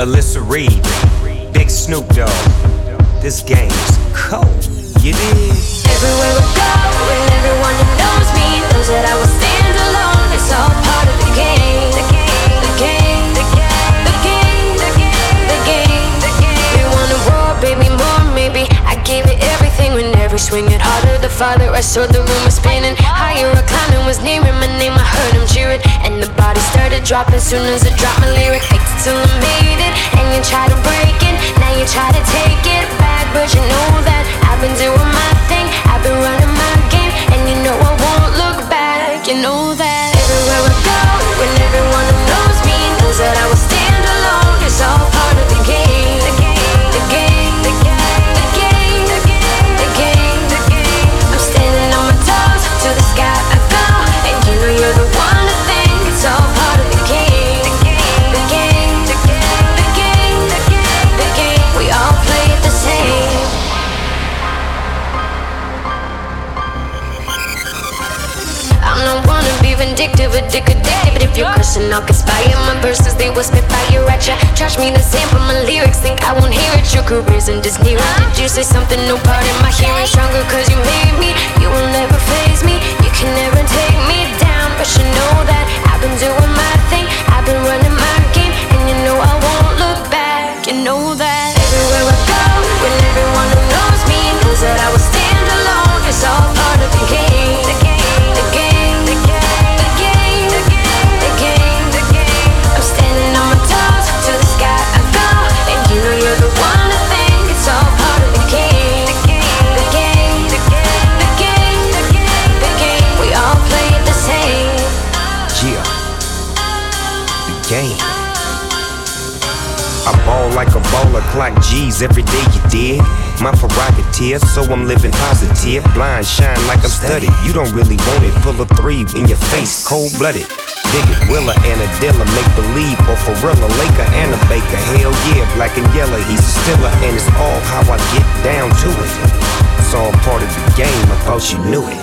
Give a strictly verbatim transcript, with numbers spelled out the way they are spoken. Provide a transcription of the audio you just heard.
Alyssa Reed, Big Snoop Dogg. This game's cold, you dig? Everywhere we go, and everyone who knows me knows that I will stand alone. It's all part of the game. The game, the game, the game, the game, the game, the game, the game. We wanna war, baby, more, maybe. I gave it everything when every swing it harder. The farther I saw the room was spinning. Higher a climbing was nearing my name. I heard him cheering, and the body started dropping soon as I dropped my lyric. Faked it till I made it, and you try to break it. Now you try to take it back, but you know that I've been doing my thing. I've been running my game, and you know I won't look back. You know that everywhere I go, and everyone who knows me knows that I will stand alone. It's all part of the game. The game, the game, the game, the game, the game, the game, the game. I'm standing on my toes, to the sky I go, and you know you're the one to think. It's all part of the game. The game, the game, the game, the game, the game, the game. We all play it the same. I'm not one to be vindictive, addicted, but if you're cursing, I'll conspire. My verses, they will spit fire at ya. Charge me the same for my lyrics, think I won't hear it. Your career's in Disney. Did you say something? No part in my hearing. Stronger cause you made me. You will never faze me. You can never take me down, but you know that I've been doing my thing. I've been running my game, and you know I won't look back. You know that everywhere I go, and everyone who knows me knows that I will stand alone. It's all part of the game. The game, the game, the game, the game, the game, the game, the game. I'm standing on my toes, to the sky I go, and you know you're the one to think. It's all part of the game. The game, the game, the game, the game, the game, the game. We all play it the same. Yeah, the game. I ball like a baller, clock G's every day, you dig? My prerogative, so I'm living positive. Blind shine like I'm studied. You don't really want it, pull a three in your face, cold-blooded. Dig it, Willa and a dealer, make believe, or for real, a Laker and a Baker. Hell yeah, black and yellow, he's a stiller, and it's all how I get down to it. It's all part of the game, I thought you knew it.